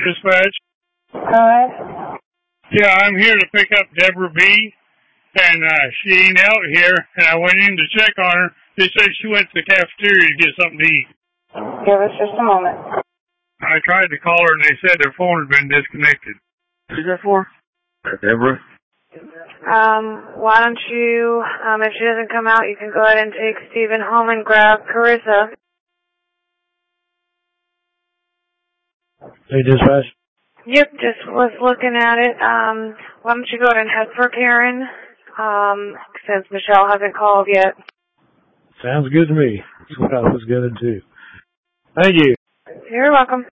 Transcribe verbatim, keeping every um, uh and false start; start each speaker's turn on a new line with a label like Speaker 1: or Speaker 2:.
Speaker 1: Dispatch.
Speaker 2: Hi.
Speaker 1: Yeah, I'm here to pick up Deborah B. And uh, she ain't out here, and I went in to check on her. They said she went to the cafeteria to get something to eat.
Speaker 2: Give us just a moment.
Speaker 1: I tried to call her, and they said their phone had been disconnected.
Speaker 3: Who's that for? Deborah?
Speaker 2: Um, why don't you, um, if she doesn't come out, you can go ahead and take Stephen home and grab Carissa.
Speaker 4: Hey, dispatch.
Speaker 2: Yep, just was looking at it. Um, why don't you go ahead and head for Karen, um, since Michelle hasn't called yet.
Speaker 4: Sounds good to me. That's what I was going to do. Thank you.
Speaker 2: You're welcome.